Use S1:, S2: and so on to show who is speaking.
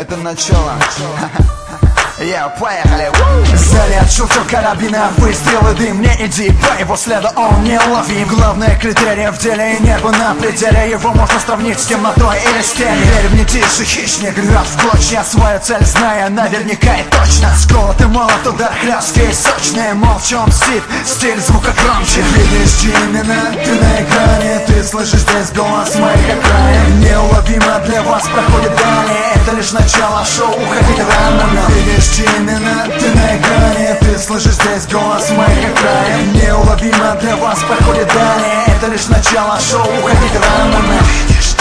S1: Это начало. Поехали! Заряд, щелчок карабина, выстрелы, дым. Не иди по его следу, он неуловим. Главное критерий в деле и небо на пределе. Его можно сравнить с темнотой или с тенью. Верь мне, тише, хищник рвет в клочья свою цель, зная наверняка и точно. Сколотый молот, удар хлесткий и сочный. Молча он мстит, стиль звука громче. Видишь именно ты на экране, ты слышишь здесь голос моих окраин. Неуловимо для вас проходит далее. Это лишь начало шоу, уходить рано. Видишь именно ты на экране, ты слышишь здесь голос моих окраин. Неуловимо для вас проходит далее. Это лишь начало шоу, уходить рано. Видишь